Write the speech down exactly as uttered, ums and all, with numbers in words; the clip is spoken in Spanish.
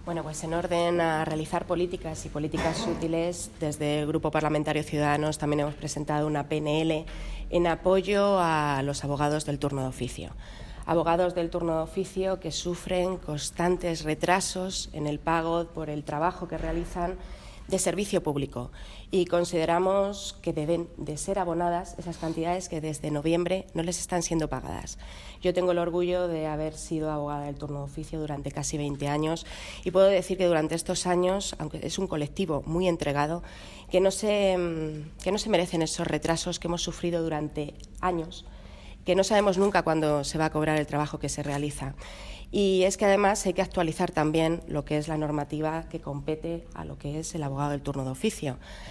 Bueno, pues en orden a realizar políticas y políticas útiles, desde el Grupo Parlamentario Ciudadanos también hemos presentado una P N L en apoyo a los abogados del turno de oficio. Abogados del turno de oficio que sufren constantes retrasos en el pago por el trabajo que realizan de servicio público, y consideramos que deben de ser abonadas esas cantidades que desde noviembre no les están siendo pagadas. Yo tengo el orgullo de haber sido abogada del turno de oficio durante casi veinte años y puedo decir que durante estos años, aunque es un colectivo muy entregado, que no se, que no se merecen esos retrasos que hemos sufrido durante años, que no sabemos nunca cuándo se va a cobrar el trabajo que se realiza. Y es que además hay que actualizar también lo que es la normativa que compete a lo que es el abogado del turno de oficio.